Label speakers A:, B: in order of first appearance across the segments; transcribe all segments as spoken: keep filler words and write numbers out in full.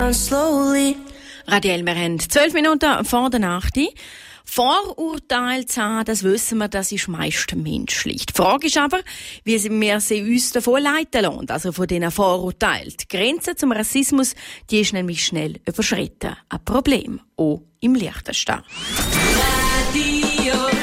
A: slowly.
B: Radiel, wir haben zwölf Minuten vor der Nacht. Vorurteile zu haben, das wissen wir, das ist meist menschlich. Die Frage ist aber, wie wir sie uns davon leiten lassen, also von diesen Vorurteilen. Die Grenze zum Rassismus, die ist nämlich schnell überschritten. Ein Problem, auch im Liechtenstein.
C: Radio.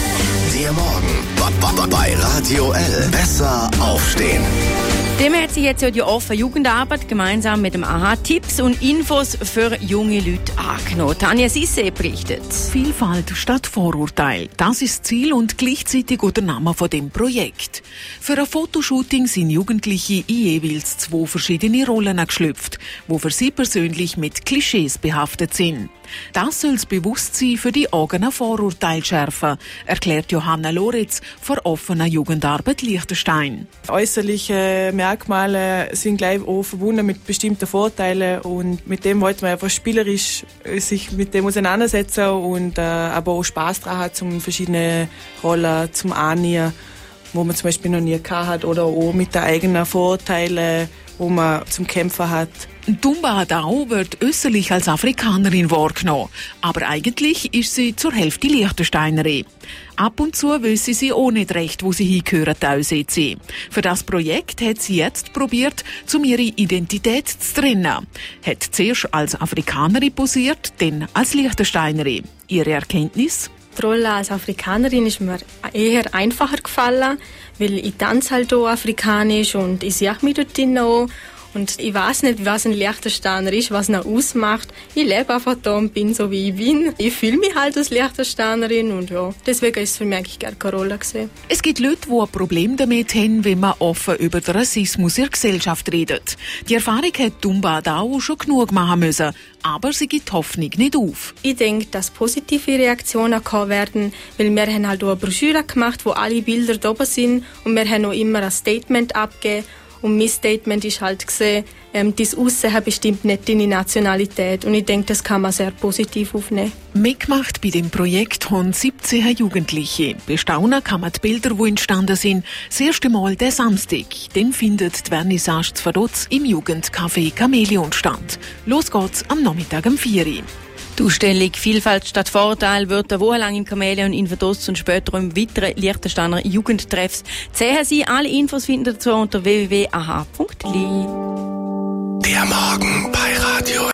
C: Der Morgen bei Radio L. Besser aufstehen.
B: Dem hat sich jetzt ja die offene Jugendarbeit gemeinsam mit dem A H Tipps und Infos für junge Leute angenommen. Tanja Sisse berichtet.
D: Vielfalt statt Vorurteil. Das ist Ziel und gleichzeitig auch der Name von dem Projekt. Für ein Fotoshooting sind Jugendliche in jeweils zwei verschiedene Rollen geschlüpft, die für sie persönlich mit Klischees behaftet sind. Das soll das Bewusstsein für die eigenen Vorurteile schärfen, erklärt Johanna Loretz von offener Jugendarbeit Liechtenstein.
E: Äußerliche Merkmale sind gleich auch verbunden mit bestimmten Vorteilen und mit dem wollte man einfach spielerisch sich mit dem auseinandersetzen und äh, aber auch Spaß daran hat, um verschiedene Rollen zum Annehmen, wo man zum Beispiel noch nie gehabt hat oder auch mit den eigenen Vorteilen, wo man zum Kämpfen hat.
D: Tumba Dao wird äußerlich als Afrikanerin wahrgenommen, aber eigentlich ist sie zur Hälfte Liechtensteinerin. Ab und zu wissen sie auch nicht recht, wo sie hingehören, sie. Für das Projekt hat sie jetzt probiert, um ihre Identität zu trennen. Hat zuerst als Afrikanerin posiert, dann als Liechtensteinerin. Ihre Erkenntnis?
F: Die Rolle als Afrikanerin ist mir eher einfacher gefallen, weil ich tanze halt auch afrikanisch und ich sehe mich dort auch. Und ich weiß nicht, was ein Liechtensteiner ist, was ihn ausmacht. Ich lebe einfach da und bin so, wie ich bin. Ich fühle mich halt als Liechtensteinerin und ja, deswegen ist es für mich eigentlich gar keine Rolle gewesen.
D: Es gibt Leute, die ein Problem damit haben, wenn man offen über den Rassismus in der Gesellschaft redet. Die Erfahrung hat Tumba Dao schon genug machen müssen, aber sie gibt Hoffnung nicht auf.
F: Ich denke, dass positive Reaktionen kommen werden, weil wir haben halt auch eine Broschüre gemacht, wo alle Bilder da oben sind und wir haben auch immer ein Statement abgegeben. Und mein Statement ist halt gesehen, ähm, dein Aussehen bestimmt nicht deine Nationalität. Und ich denke, das kann man sehr positiv aufnehmen.
D: Mitgemacht bei dem Projekt haben siebzehn Jugendliche. Bestaunen kann man die Bilder, die entstanden sind, das erste Mal den Samstag. Dann findet die Vernissage zu Vaduz im Jugendcafé Chamäleon statt. Los geht's am Nachmittag um vier Uhr.
B: Die Ausstellung «Vielfalt statt Vorurteil» wird eine Woche lang im Chamäleon in Vaduz und später im weiteren Liechtensteiner Jugendtreffs sehen Sie. Alle Infos finden dazu unter w w w punkt a h punkt l i.
C: Der Morgen bei Radio